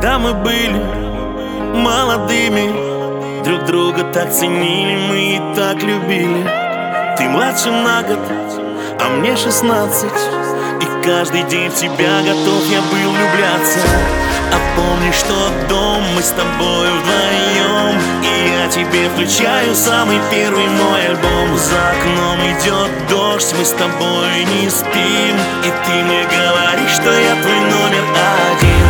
Когда мы были молодыми, друг друга так ценили, мы и так любили. Ты младше на год, а мне 16, и каждый день в тебя готов я был влюбляться. А помнишь тот дом, мы с тобой вдвоем, и я тебе включаю самый первый мой альбом. За окном идет дождь, мы с тобой не спим, и ты мне говоришь, что я твой номер один.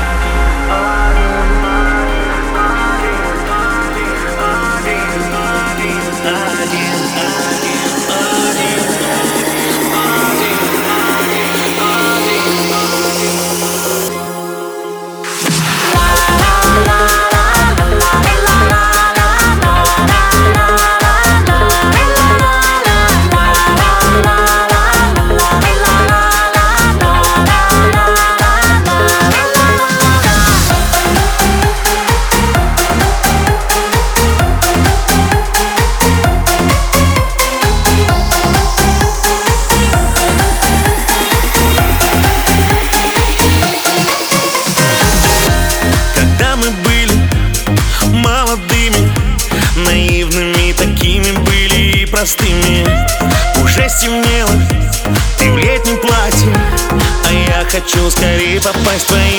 Наивными такими были и простыми. Уже стемнело, ты в летнем платье, а я хочу скорее попасть в твои